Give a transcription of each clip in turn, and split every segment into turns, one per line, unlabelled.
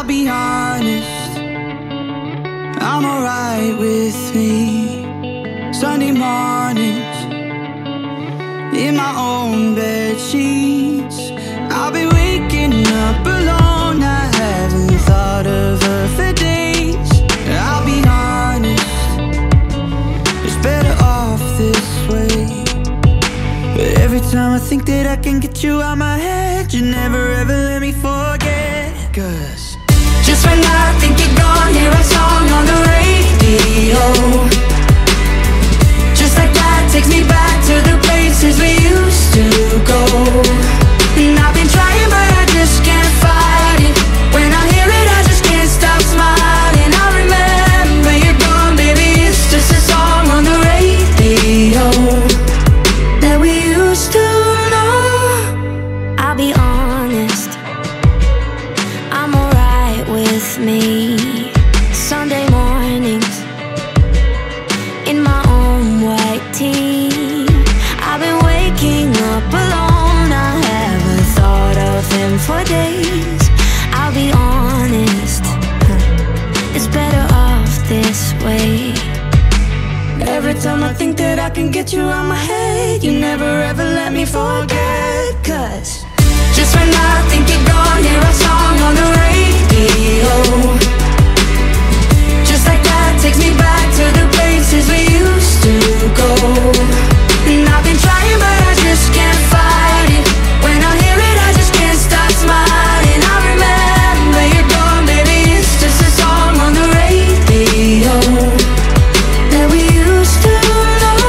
I'll be honest, I'm alright with me. Sunday mornings, in my own bed sheets, I'll be waking up alone. I haven't thought of her for days. I'll be honest, it's better off this way. But every time I think that I can get you out my head, you never ever let me forget. 'Cause just when I think you're gone, hear a song on the radio. Just like that takes me back to the places we used to go. And I've been trying but I just can't fight it. When I hear it I just can't stop smiling. I remember you're gone, baby, it's just a song on the radio that we used to know.
I'll be honest, I'm alright with me. Sunday mornings, in my own white tee, I've been waking up alone. I haven't thought of him for days. I'll be honest, it's better off this way. Every time I think that I can get you out my head, you never ever let me forget. 'Cause
just when I think you're gone, hear a song on the radio. Just like that takes me back to the places we used to go. And I've been trying but I just can't fight it. When I hear it I just can't stop smiling. I remember you're gone, baby, it's just a song on the radio that we used to know.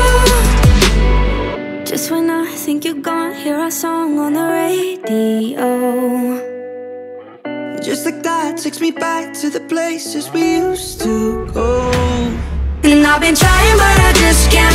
just when I think you're gone, hear a song on the radio.
Just like that takes me back to the places we used to go. And I've been trying but I just can't